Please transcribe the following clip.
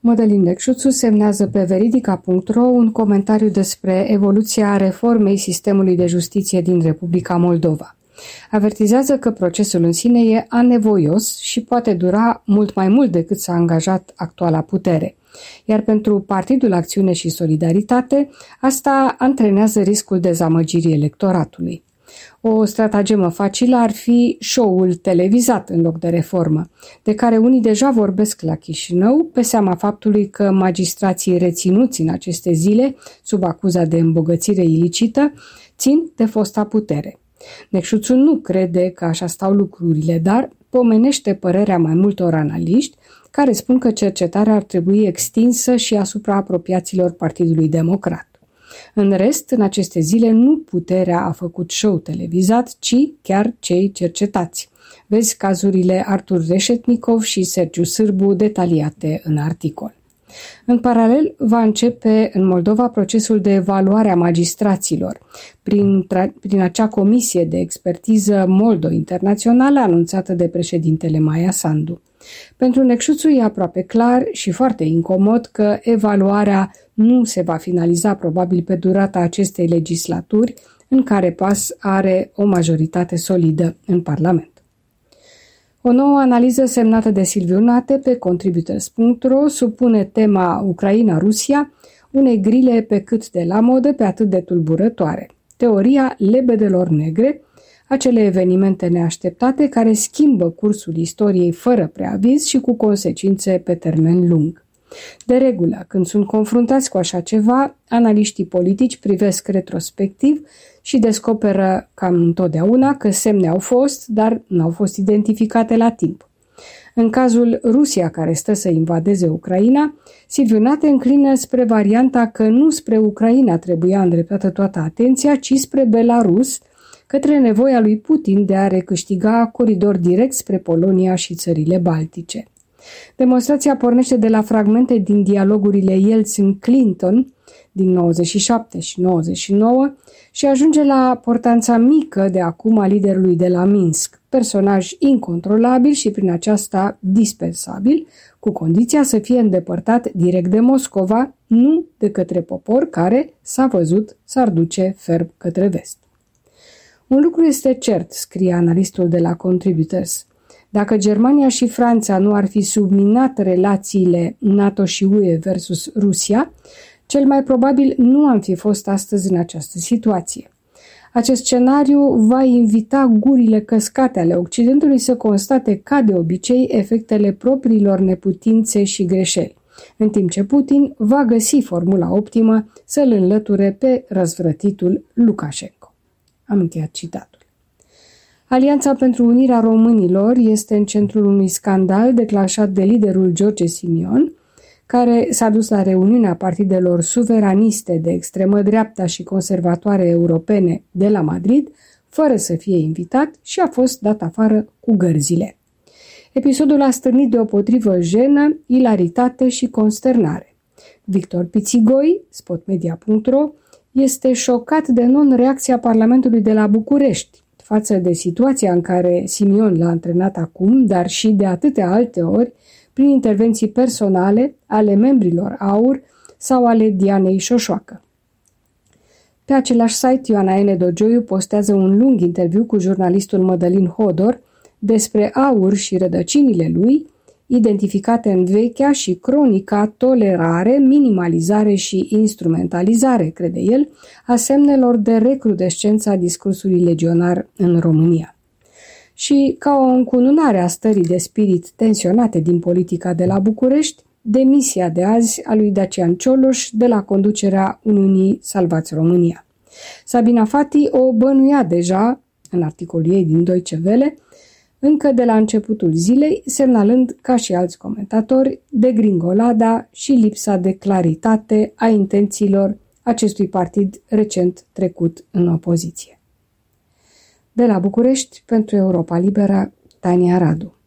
Mădălin Necșuțu semnează pe veridica.ro un comentariu despre evoluția reformei sistemului de justiție din Republica Moldova. Avertizează că procesul în sine e anevoios și poate dura mult mai mult decât s-a angajat actuala putere. Iar pentru Partidul Acțiune și Solidaritate, asta antrenează riscul dezamăgirii electoratului. O stratagemă facilă ar fi show-ul televizat în loc de reformă, de care unii deja vorbesc la Chișinău, pe seama faptului că magistrații reținuți în aceste zile, sub acuza de îmbogățire ilicită, țin de fosta putere. Necșuțu nu crede că așa stau lucrurile, dar pomenește părerea mai multor analiști care spun că cercetarea ar trebui extinsă și asupra apropiaților Partidului Democrat. În rest, în aceste zile, nu puterea a făcut show televizat, ci chiar cei cercetați. Vezi cazurile Artur Reșetnikov și Sergiu Sârbu detaliate în articol. În paralel, va începe în Moldova procesul de evaluare a magistraților prin acea comisie de expertiză moldo-internațională anunțată de președintele Maia Sandu. Pentru Necșuțu e aproape clar și foarte incomod că evaluarea nu se va finaliza probabil pe durata acestei legislaturi, în care PAS are o majoritate solidă în Parlament. O nouă analiză semnată de Silviu Nate pe contributors.ro supune tema Ucraina-Rusia unei grile pe cât de la modă, pe atât de tulburătoare. Teoria lebedelor negre, acele evenimente neașteptate care schimbă cursul istoriei fără preaviz și cu consecințe pe termen lung. De regulă, când sunt confruntați cu așa ceva, analiștii politici privesc retrospectiv și descoperă cam întotdeauna că semne au fost, dar n-au fost identificate la timp. În cazul Rusia care stă să invadeze Ucraina, Silviu Nate înclină spre varianta că nu spre Ucraina trebuia îndreptată toată atenția, ci spre Belarus, către nevoia lui Putin de a recâștiga coridor direct spre Polonia și țările baltice. Demonstrația pornește de la fragmente din dialogurile Yeltsin-Clinton din 97 și 99 și ajunge la portanța mică de acum a liderului de la Minsk, personaj incontrolabil și prin aceasta dispensabil, cu condiția să fie îndepărtat direct de Moscova, nu de către popor care, s-a văzut, s-ar duce ferm către vest. Un lucru este cert, scrie analistul de la Contributors. Dacă Germania și Franța nu ar fi subminat relațiile NATO și UE versus Rusia, cel mai probabil nu am fi fost astăzi în această situație. Acest scenariu va invita gurile căscate ale Occidentului să constate ca de obicei efectele propriilor neputințe și greșeli, în timp ce Putin va găsi formula optimă să-l înlăture pe răzvrătitul Lukashenko. Am încheiat citatul. Alianța pentru Unirea Românilor este în centrul unui scandal declanșat de liderul George Simion, care s-a dus la reuniunea partidelor suveraniste de extremă dreapta și conservatoare europene de la Madrid, fără să fie invitat și a fost dat afară cu gărzile. Episodul a stârnit deopotrivă jenă, ilaritate și consternare. Victor Pițigoi, spotmedia.ro, este șocat de non-reacția Parlamentului de la București față de situația în care Simion l-a antrenat acum, dar și de atâtea alte ori, prin intervenții personale ale membrilor AUR sau ale Dianei Șoșoacă. Pe același site, Ioana N. Dogioiu postează un lung interviu cu jurnalistul Mădălin Hodor despre AUR și rădăcinile lui, identificate în vechea și cronica tolerare, minimalizare și instrumentalizare, crede el, a semnelor de recrudescență a discursului legionar în România. Și, ca o încununare a stării de spirit tensionate din politica de la București, demisia de azi a lui Dacian Cioloș de la conducerea Uniunii Salvați România. Sabina Fati o bănuia deja, în articolul ei din Deutsche Welle, încă de la începutul zilei, semnalând, ca și alți comentatori, degringolada și lipsa de claritate a intențiilor acestui partid recent trecut în opoziție. De la București, pentru Europa Liberă, Tania Radu.